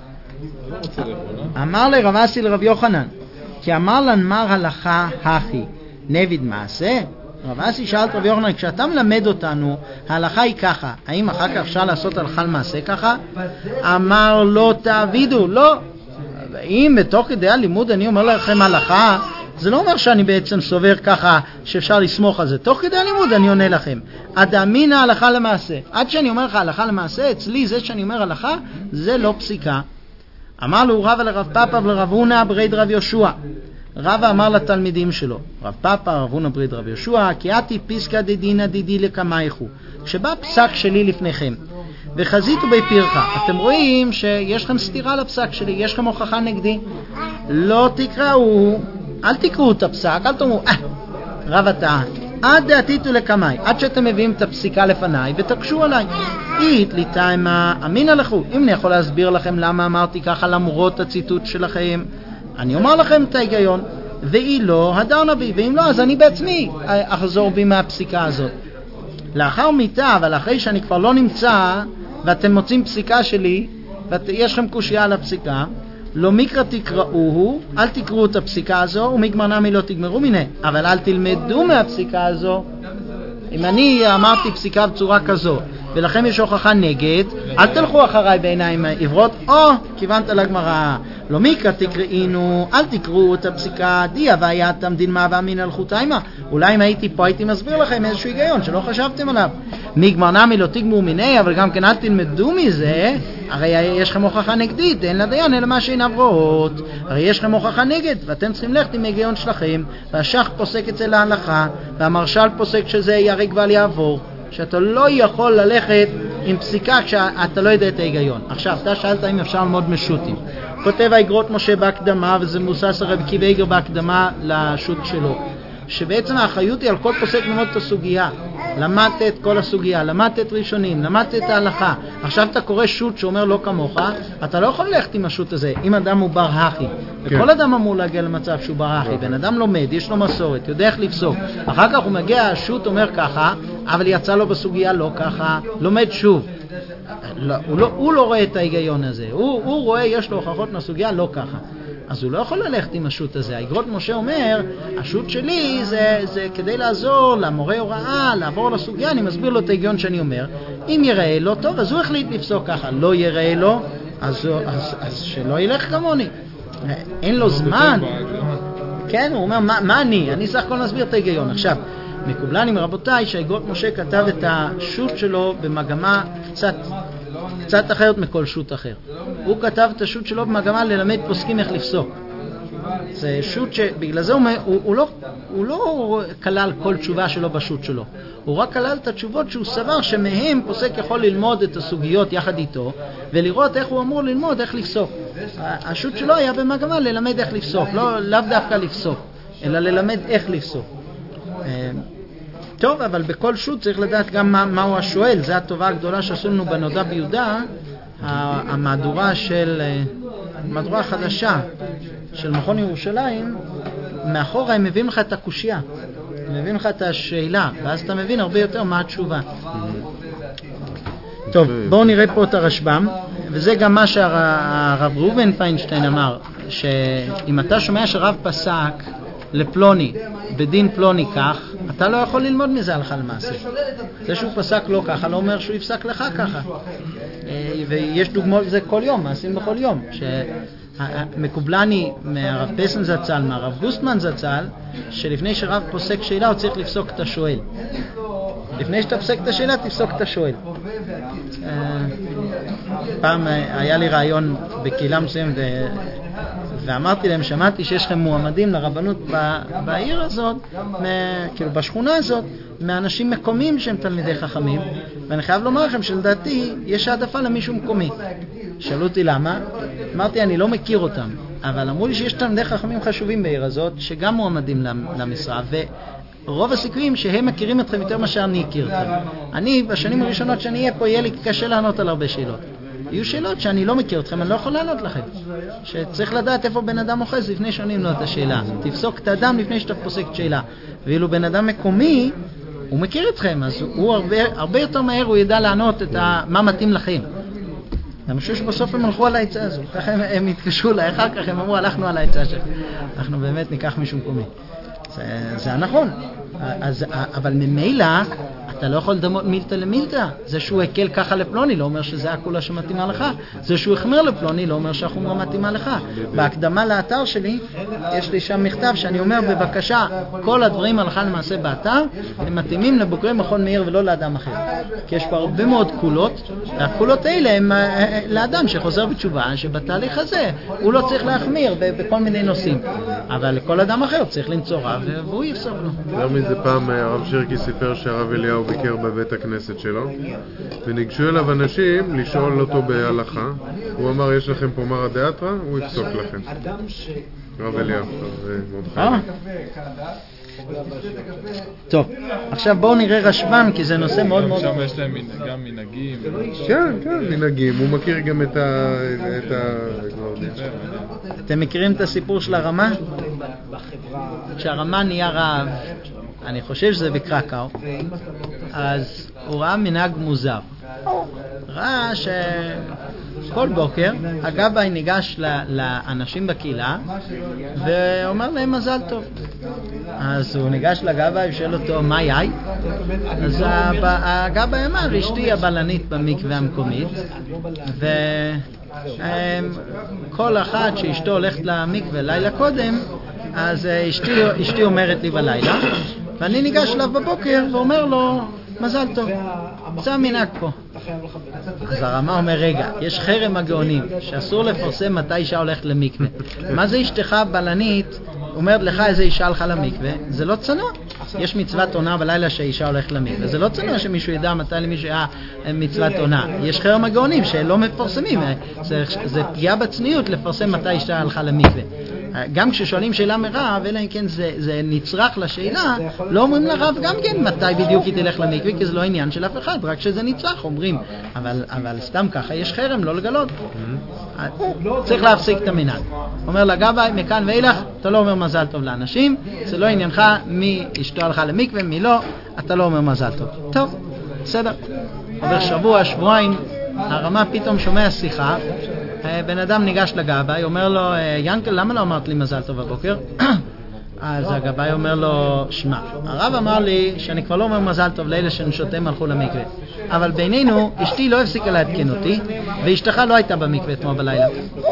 אמר לרב אסי לרב יוחנן, כי אמר לנמר הלכה הכי, נביד מעשה? רב אסי שאל את רב יוחנן, כשאתה מלמד אותנו, ההלכה היא ככה, האם אחר כך אפשר לעשות הלכה למעשה ככה? אמר לא תעבידו, לא. אם בתוך כדי הלימוד אני אומר לכם הלכה, זה לא אומר שאני בעצם סובר ככה שאפשר לסמוך על זה. תוך כדי הלימוד אני עונה לכם, עד אמינא הלכה למעשה. עד שאני אומר לך הלכה למעשה, אצלי זה שאני אומר הלכה, זה לא פסיקה. אמר לו רבא לרב פאפא ולרב הונא ברד רב יהושע. רבא אמר לתלמידים שלו, רב פאפא, רב הונא ברד רב יהושע, כי אתי פיסקא דדינא דידי לקמייכו. כשבא פסק שלי לפניכם, וחזיתו בפירך, אתם רואים שיש לכם סתירה לפסק שלי, יש לכם הוכחה נגדי. לא תקראו, אל תקראו את הפסק, אל תאמרו, אה, רבא טעה. עד דעתיתו לקמי, עד שאתם מביאים את הפסיקה לפניי ותקשו עליי. אית לי תימה אמינא לכו. אם אני יכול להסביר לכם למה אמרתי ככה למרות הציטוט שלכם, אני אומר לכם את ההיגיון. ואי לא, הדר נביא, ואם לא, אז אני בעצמי אחזור בי מהפסיקה הזאת. לאחר מיטה, אבל אחרי שאני כבר לא נמצא, ואתם מוצאים פסיקה שלי, ויש לכם קושיה על הפסיקה, לא מקרא תקראוהו, אל תקראו את הפסיקה הזו, ומגמר נמי לא תגמרו מנה, אבל אל תלמדו מהפסיקה הזו. אם אני אמרתי פסיקה בצורה כזו, ולכם יש הוכחה נגד, אל תלכו אחריי בעיניים עברות, או כיוונת לגמרא, לא מיקרא תקראינו, אל תקראו את הפסיקה די הווייתם דין מה ואמין על חוטיימה. אולי אם הייתי פה הייתי מסביר לכם איזשהו היגיון שלא חשבתם עליו. מגמר נמי לא תגמור מיני, אבל גם כן אל תלמדו מזה, הרי יש לכם הוכחה נגדית, אין לדיין אלא מה שאין עברות. הרי יש לכם הוכחה נגד, ואתם צריכים ללכת עם היגיון שלכם, והשח פוסק אצל ההלכה, והמרשל פוסק שזה ירק ועל יעבור, שאתה לא יכול ללכת עם פסיקה כשאתה לא יודע את ההיגיון. עכשיו, אתה שאלת אם אפשר ללמוד משוטים. כותב האגרות משה בהקדמה, וזה מוסס הרב עקיבא איגר בהקדמה לשוט שלו, שבעצם האחריות היא על כל פוסק ללמוד את הסוגיה. למדת את כל הסוגיה, למדת את ראשונים, למדת את ההלכה. עכשיו אתה קורא שוט שאומר לא כמוך, אתה לא יכול ללכת עם השוט הזה. אם אדם הוא בר הכי, כן. וכל אדם אמור להגיע למצב שהוא בר הכי, בן אדם לומד, יש לו מסורת, יודע איך לפסוק. אחר כך הוא מגיע, השוט אומר ככה, אבל יצא לו בסוגיה לא ככה, לומד שוב. לא, הוא, לא, הוא לא רואה את ההיגיון הזה, הוא, הוא רואה, יש לו הוכחות מהסוגיה לא ככה. אז הוא לא יכול ללכת עם השוט הזה. האגרות משה אומר, השוט שלי זה, זה כדי לעזור למורה הוראה, לעבור לסוגיה, אני מסביר לו את ההיגיון שאני אומר. אם יראה לו טוב, אז הוא החליט לפסוק ככה. לא יראה לו, אז, אז, אז שלא ילך כמוני. אין לו זמן. כן, הוא אומר, מה, מה אני? אני סך הכל מסביר את ההיגיון. עכשיו, מקובלן עם רבותיי שהאגרות משה כתב את השוט שלו במגמה קצת קצת אחרת מכל שוט אחר. הוא כתב את השוט שלו במגמה ללמד פוסקים איך לפסוק. זה שוט שבגלל זה הוא, הוא, הוא, לא, הוא לא כלל כל תשובה שלו בשוט שלו. הוא רק כלל את התשובות שהוא סבר שמהם פוסק יכול ללמוד את הסוגיות יחד איתו ולראות איך הוא אמור ללמוד איך לפסוק. השוט שלו היה במגמה ללמד איך לפסוק, לא, לאו דווקא לפסוק, אלא ללמד איך לפסוק. טוב, אבל בכל שוט צריך לדעת גם מה, מה הוא השואל. זו הטובה הגדולה שעשו לנו בנודע ביהודה, המהדורה של, המהדורה החדשה של מכון ירושלים. מאחורה הם מביאים לך את הקושיה, הם מביאים לך את השאלה, ואז אתה מבין הרבה יותר מה התשובה. טוב, בואו נראה פה את הרשב"ם, וזה גם מה שהרב ראובן פיינשטיין אמר, שאם אתה שומע שרב פסק לפלוני, בדין פלוני כך, אתה לא יכול ללמוד מזה הלכה למעשה. זה שהוא פסק לא ככה, לא אומר שהוא יפסק לך ככה. ויש דוגמאות לזה כל יום, מעשים בכל יום. מקובלני מהרב פסן זצ"ל, מהרב גוסטמן זצ"ל, שלפני שרב פוסק שאלה הוא צריך לפסוק את השואל. לפני שאתה פסק את השאלה, תפסוק את השואל. פעם היה לי רעיון בקהילה מסוים, ואמרתי להם, שמעתי שיש לכם מועמדים לרבנות בעיר הזאת, כאילו בשכונה הזאת, מאנשים מקומיים שהם תלמידי חכמים, ואני חייב לומר לכם שלדעתי יש העדפה למישהו מקומי. שאלו אותי למה? אמרתי, אני לא מכיר אותם, אבל אמרו לי שיש תלמידי חכמים חשובים בעיר הזאת, שגם מועמדים למשרה, רוב הסיכויים שהם מכירים אתכם יותר מה שאני אכיר אתכם. אני, בשנים הראשונות שאני אהיה פה, יהיה לי קשה לענות על הרבה שאלות. יהיו שאלות שאני לא מכיר אתכם, אני לא יכול לענות לכם. שצריך לדעת איפה בן אדם אוחז לפני שעונים לו את השאלה. תפסוק את האדם לפני שאתה פוסק את שאלה. ואילו בן אדם מקומי, הוא מכיר אתכם, אז הוא הרבה, הרבה יותר מהר הוא ידע לענות את ה, מה מתאים לכם. אני חושב שבסוף הם הלכו על העצה הזו. ככה הם, הם התקשרו לה, אחר כך הם אמרו, הלכנו על העצה שלך. אנחנו באמת ניקח מישהו מקומי. זה, זה הנכון. אז, אבל ממילא, אתה לא יכול לדמות מילתא למילתא. זה שהוא הקל ככה לפלוני, לא אומר שזה הכולה שמתאימה לך. זה שהוא החמר לפלוני, לא אומר שהחומרה מתאימה לך. בהקדמה לאתר שלי, יש לי שם מכתב שאני אומר, בבקשה, כל הדברים הלכה למעשה באתר, הם מתאימים לבוגרי מכון מאיר ולא לאדם אחר. כי יש פה הרבה מאוד קולות, והקולות האלה הם לאדם שחוזר בתשובה, שבתהליך הזה הוא לא צריך להחמיר בכל מיני נושאים. אבל לכל אדם אחר צריך למצוא רב, והוא יפסוק לו. יותר מזה פעם הרב שירקי סיפר שהרב אליהו ביקר בבית הכנסת שלו, וניגשו אליו אנשים לשאול אותו בהלכה. הוא אמר, יש לכם פה מרא דאתרא? הוא יפסוק לכם. הרב אליהו, מאוד חייב. טוב, עכשיו בואו נראה רשב"ם, כי זה נושא מאוד מאוד... שם יש להם גם מנהגים. כן, כן, מנהגים. הוא מכיר גם את ה... אתם מכירים את הסיפור של הרמה? כשהרמה נהיה רב, אני חושב שזה בקרקאו, אז הוא ראה מנהג מוזר. ראה שכל בוקר הגבאי ניגש לאנשים בקהילה ואומר להם מזל טוב. אז הוא ניגש לגבאי ושאל אותו מה יאי? אז הגבאי אמר, אשתי הבלנית במקווה המקומית, כל אחת שאשתו הולכת למקווה לילה קודם, אז אשתי, אשתי אומרת לי בלילה, ואני ניגש אליו בבוקר ואומר לו, מזל טוב, זה המנהג פה. אז הרמה אומר, רגע, יש חרם הגאונים שאסור לפרסם מתי אישה הולכת למקווה. מה זה אשתך בלנית אומרת לך איזה אישה הלכה למקווה? זה לא צנוע. יש מצוות עונה בלילה שהאישה הולכת למקווה. זה לא צנוע שמישהו ידע מתי למישהו היה מצוות עונה. יש חרם הגאונים שלא מפרסמים. זה, זה פגיעה בצניעות לפרסם מתי אישה הלכה למקווה. גם כששואלים שאלה מרב, אלא אם כן זה, זה נצרך לשאלה, לא אומרים לרב גם כן מתי בדיוק היא תלך למקווה, כי זה לא עניין של אף אחד, רק שזה נצרך אומרים. אבל, אבל סתם ככה יש חרם, לא לגלות. צריך להפסיק את המנהג. אומר לגבי, מכאן ואילך, אתה לא אומר מזל טוב לאנשים, זה לא עניינך מי אשתו הלכה למקווה, מי לא, אתה לא אומר מזל טוב. טוב, בסדר. עובר שבוע, שבועיים, הרמה פתאום שומע שיחה, בן אדם ניגש לגבי, אומר לו, ינקל, למה לא אמרת לי מזל טוב בבוקר? אז הגבי אומר לו, שמע, הרב אמר לי שאני כבר לא אומר מזל טוב לאלה שנשותיהם הלכו למקווה. אבל בינינו, אשתי לא הפסיקה להתקן אותי, ואשתך לא הייתה במקווה אתמול בלילה.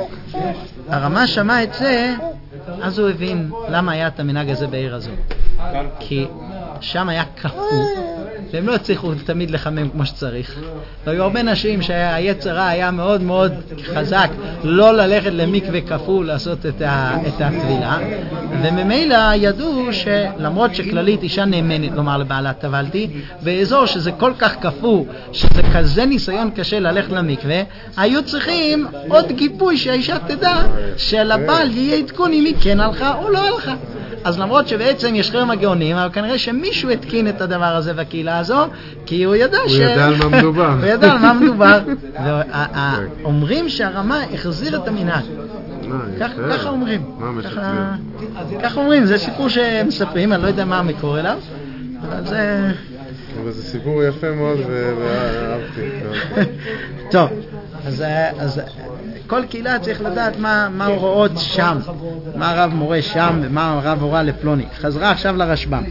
הרמה שמע את זה, אז הוא הבין למה היה את המנהג הזה בעיר הזו. כי שם היה קפוא, והם לא הצליחו תמיד לחמם כמו שצריך. והיו הרבה נשים שהיצרה היה מאוד מאוד חזק לא ללכת למקווה קפוא לעשות את, ה, את הטבילה, וממילא ידעו שלמרות שכללית אישה נאמנת לומר לבעלה טבלתי, באזור שזה כל כך קפוא, שזה כזה ניסיון קשה ללכת למקווה, היו צריכים עוד גיבוי שהאישה תדע שלבעל יהיה עדכון אם היא כן הלכה או לא הלכה. אז למרות שבעצם יש חרם הגאונים, אבל כנראה שמישהו התקין את הדבר הזה בקהילה הזו, כי הוא ידע ש... הוא ידע על מה מדובר. הוא ידע על מה מדובר. אומרים שהרמה החזיר את המנהג. ככה אומרים. מה משקרים? ככה אומרים, זה סיפור שמספרים, אני לא יודע מה המקור אליו, אבל זה... אבל זה סיפור יפה מאוד ואהבתי. טוב, אז כל קהילה צריך לדעת מה, מה הוראות שם, מה הרב מורה שם ומה הרב הורה לפלוני. חזרה עכשיו לרשב"ם.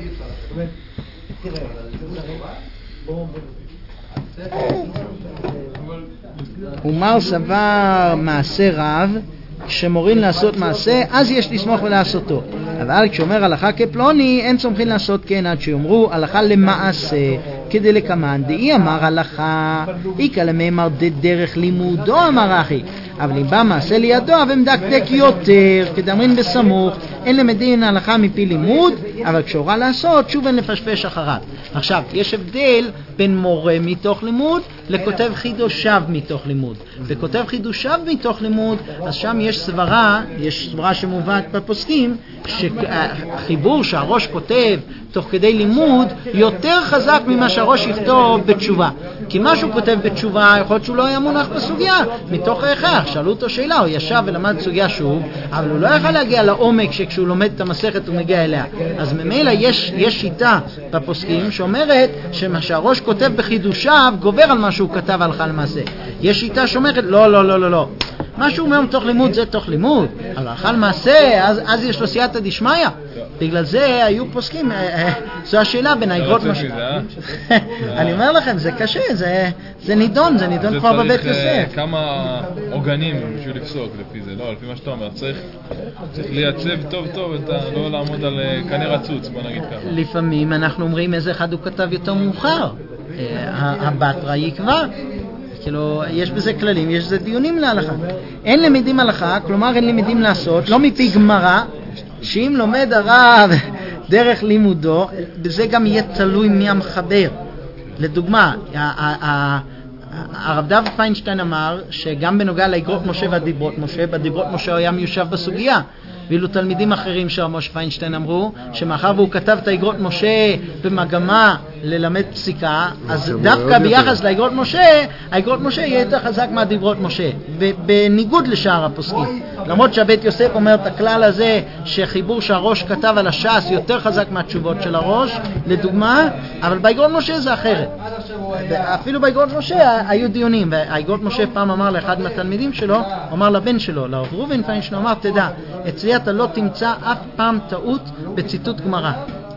ומר סבר מעשה רב, כשמורין לעשות מעשה, אז יש לסמוך ולעשותו. אבל כשאומר הלכה כפלוני, אין סומכים לעשות כן עד שיאמרו הלכה למעשה, כדי לקמן. דאי אמר הלכה, איקה למאמר דרך לימודו אמר אחי. אבל אם בא מעשה לידו, אבל מדקדק יותר, כדאמרין בסמוך, אין למדין הלכה מפי לימוד, אבל כשהורה לעשות, שוב אין לפשפש אחריו. עכשיו, יש הבדל בין מורה מתוך לימוד לכותב חידושיו מתוך לימוד. וכותב חידושיו מתוך לימוד, אז שם יש סברה, יש סברה שמובאת בפוסקים, שחיבור שהראש כותב תוך כדי לימוד יותר חזק ממה שהראש יכתוב בתשובה. כי מה שהוא כותב בתשובה, יכול להיות שהוא לא היה מונח בסוגיה, מתוך ההכרח. שאלו אותו שאלה, הוא ישב ולמד סוגיה שוב, אבל הוא לא יכול להגיע לעומק שכשהוא לומד את המסכת הוא מגיע אליה. אז ממילא יש, יש שיטה בפוסקים שאומרת שמה שהראש כותב בחידושיו גובר על מה שהוא כתב הלכה למעשה. יש שיטה שאומרת, לא, לא, לא, לא, לא. מה שהוא אומר תוך לימוד זה תוך לימוד, אבל הלכה למעשה, אז, אז יש לו סייעתא דשמיא. בגלל זה היו פוסקים, זו השאלה בין האגרות משה. אני אומר לכם, זה קשה, זה, זה נידון, זה נידון כבר בבית יוסף. זה צריך כמה עוגנים בשביל לפסוק לפי זה, לא, לפי מה שאתה אומר, צריך, צריך לייצב טוב טוב, את ה, לא לעמוד על קנה רצוץ, בוא נגיד ככה. לפעמים אנחנו אומרים איזה אחד הוא כתב יותר מאוחר, הבטרה יקבע. כאילו, יש בזה כללים, יש בזה דיונים להלכה. אין למדים הלכה, כלומר אין למדים לעשות, לא מפי גמרא, שאם לומד הרב דרך לימודו, בזה גם יהיה תלוי מי המחבר. לדוגמה, הרב דוד פיינשטיין אמר שגם בנוגע לאגרות משה והדיברות משה, בדיברות משה הוא היה מיושב בסוגיה. ואילו תלמידים אחרים של משה פיינשטיין אמרו שמאחר והוא כתב את האגרות משה במגמה ללמד פסיקה, אז דווקא ביחס לאגרות משה, האגרות משה יהיה יותר חזק מהדיברות משה, בניגוד לשאר הפוסקים. למרות שהבית יוסף אומר את הכלל הזה שחיבור שהראש כתב על הש"ס יותר חזק מהתשובות של הראש, לדוגמה, אבל באגרות משה זה אחרת. אפילו באגרות משה היו דיונים, והאגרות משה פעם אמר לאחד מהתלמידים שלו, אמר לבן שלו, לרב ראובן פיינשטיין, אמר, תדע, אצלי אתה לא תמצא אף פעם טעות בציטוט גמרא.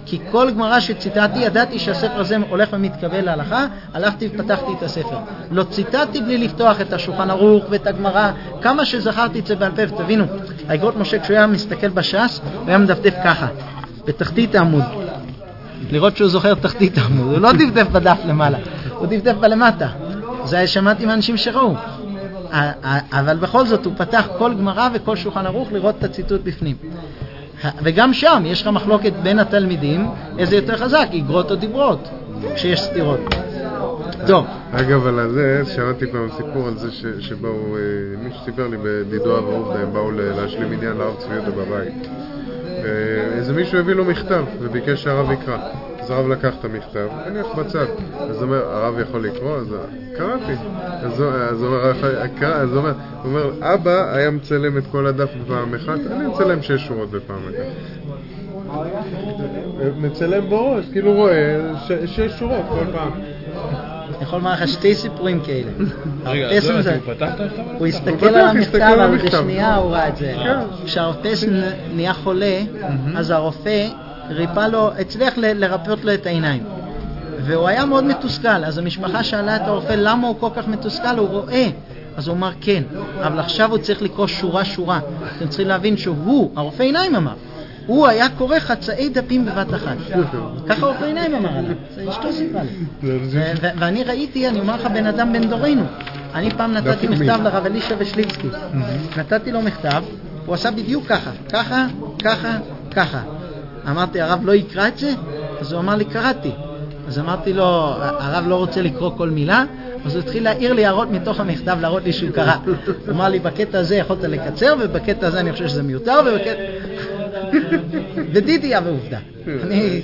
כי כל גמרא שציטטתי, ידעתי שהספר הזה הולך ומתקבל להלכה, הלכתי ופתחתי את הספר. לא ציטטתי בלי לפתוח את השולחן ערוך ואת הגמרא, כמה שזכרתי את זה בעל פה, ותבינו, האגרות משה כשהוא היה מסתכל בש"ס, הוא היה מדפדף ככה, בתחתית העמוד. לראות שהוא זוכר תחתית העמוד, הוא לא דפדף בדף למעלה, הוא דפדף בלמטה. זה שמעתי מאנשים שראו. אבל בכל זאת הוא פתח כל גמרא וכל שולחן ערוך לראות את הציטוט בפנים. וגם שם יש לך מחלוקת בין התלמידים, איזה יותר חזק, אגרות או דיברות, כשיש סתירות. טוב. אגב, על זה, שמעתי פעם סיפור על זה ש- שבאו, מי שסיפר לי בדידו אב עובדה, הם באו להשלים עניין לרב צבי יהודה בבית. איזה מישהו הביא לו מכתב וביקש שהרב יקרא. אז הרב לקח את המכתב, הניח בצד. אז אומר, הרב יכול לקרוא? אז קראתי. אז הוא אומר, אז הוא אומר, אבא היה מצלם את כל הדף בפעם אחת, אני מצלם שש שורות בפעם אחת. מצלם בראש, כאילו רואה שש שורות כל פעם. אני יכול לומר לך שתי סיפורים כאלה. רגע, אז הוא פתח את המכתב? הוא הסתכל על המכתב, אבל בשנייה הוא ראה את זה. כשהרב פסן נהיה חולה, אז הרופא ריפא לו, הצליח לרפאות לו את העיניים. והוא היה מאוד מתוסכל, אז המשפחה שאלה את הרופא למה הוא כל כך מתוסכל, הוא רואה. אז הוא אמר כן, אבל עכשיו הוא צריך לקרוא שורה שורה. אתם צריכים להבין שהוא, הרופא עיניים אמר, הוא היה קורא חצאי דפים בבת אחת. ככה רופא עיניים אמר עליו, זה אשתו סיפרה לי. ואני ראיתי, אני אומר לך בן אדם בן דורנו, אני פעם נתתי מכתב לרב אלישע ושליצקי, נתתי לו מכתב, הוא עשה בדיוק ככה, ככה, ככה, ככה. אמרתי, הרב לא יקרא את זה? אז הוא אמר לי, קראתי. אז אמרתי לו, הרב לא רוצה לקרוא כל מילה, אז הוא התחיל להעיר לי הערות מתוך המכתב, להראות לי שהוא קרא. הוא אמר לי, בקטע הזה יכולת לקצר, ובקטע הזה אני חושב שזה מיותר, ובקטע... ודידי אבא עובדה. אני...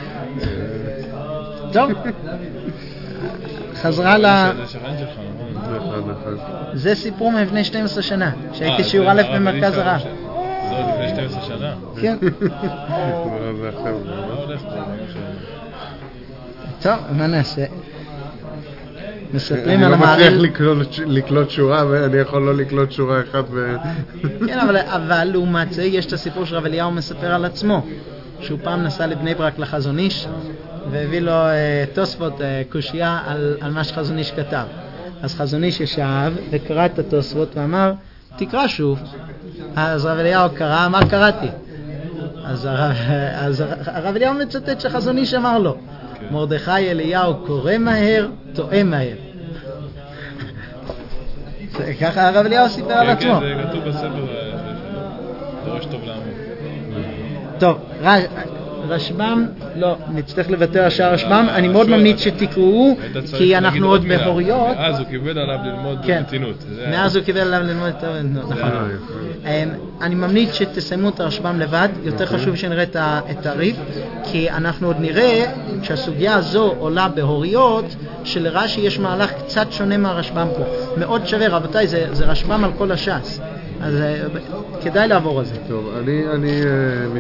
טוב. חזרה ל... זה סיפור מלפני שתים עשרה שנה, שהייתי שיעור א' במרכז הרב. זה עוד לפני שתים עשרה שנה? כן. טוב, מה נעשה? מספרים על המעריל... אני לא מצליח לקלוט שורה, ואני יכול לא לקלוט שורה אחת ו... כן, אבל לעומת זה יש את הסיפור שרב אליהו מספר על עצמו, שהוא פעם נסע לבני ברק לחזון איש, והביא לו תוספות קושיה על מה שחזון איש כתב. אז חזון איש ישב וקרא את התוספות ואמר, תקרא שוב. אז רב אליהו קרא, מה קראתי? אז הרב אליהו מצטט שחזון איש אמר לו, מרדכי אליהו קורא מהר, טועה מהר. ככה הרב אליהו סיפר על עצמו. כן, זה כתוב בספר, דורש טוב לעמוד. טוב, רשב"ם, לא, נצטרך לוותר על שער רשב"ם, אני מאוד ממליץ שתקראו, כי אנחנו עוד בהוריות. מאז הוא קיבל עליו ללמוד ברצינות. מאז הוא קיבל עליו ללמוד ברצינות, נכון. אני ממליץ שתסיימו את הרשב"ם לבד, יותר חשוב שנראה את הריב, כי אנחנו עוד נראה שהסוגיה הזו עולה בהוריות, שלרש"י יש מהלך קצת שונה מהרשב"ם פה. מאוד שווה, רבותיי, זה רשב"ם על כל הש"ס. אז כדאי לעבור על זה. טוב, אני...